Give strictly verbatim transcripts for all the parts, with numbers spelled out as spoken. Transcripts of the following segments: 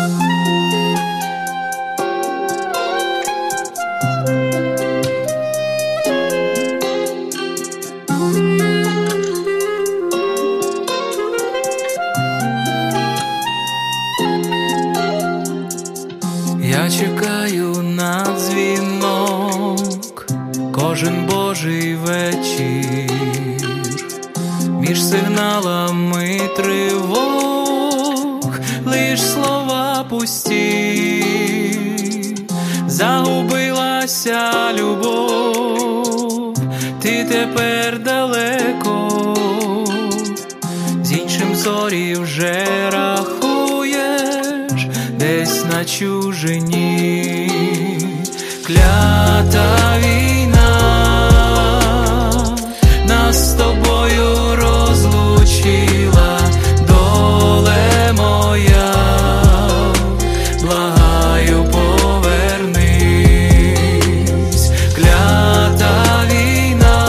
Я чекаю на дзвінок кожен божий вечір, між сигналами тривог лиш слова пусті. Загубилася любов, ти тепер далеко, з іншим зорі вже рахуєш десь на чужині. Клята війна нас з тобою розлучила, доле моя, благаю, повернись. Клята війна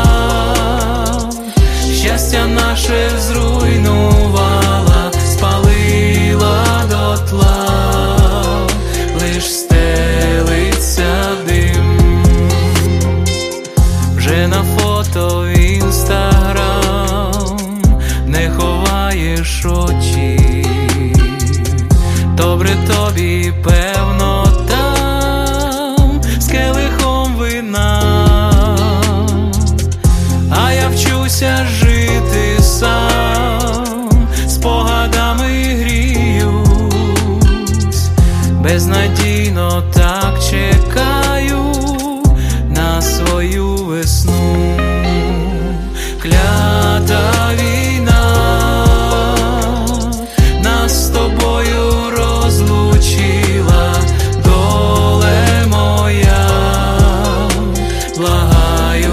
щастя наше зруйнувала, спалила дотла, лиш стелиться дим. Вже на фото в інстаграм не ховаєш очі, добре тобі, певно, там з келихом вина, а я вчуся жити сам, спогадами гріюсь, безнадійно так чекаю на свою весну. Клята війна нас з тобою розлучила, доле моя, благаю,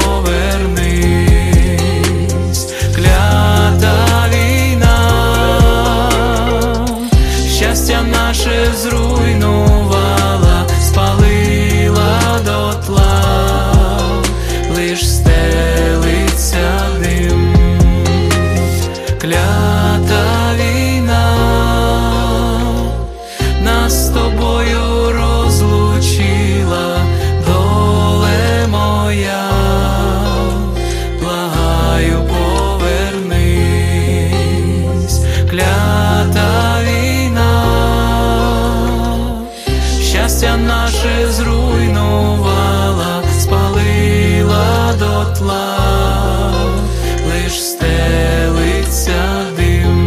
повернись. Клята війна щастя наше зруйнувала, спалила дотла, лиш стелиться дим. Клята війна нас з тобою розлучила, доле моя, благаю, повернись. Клята війна щастя наше зруйнувала, спалила дотла, лиш стелиться дим.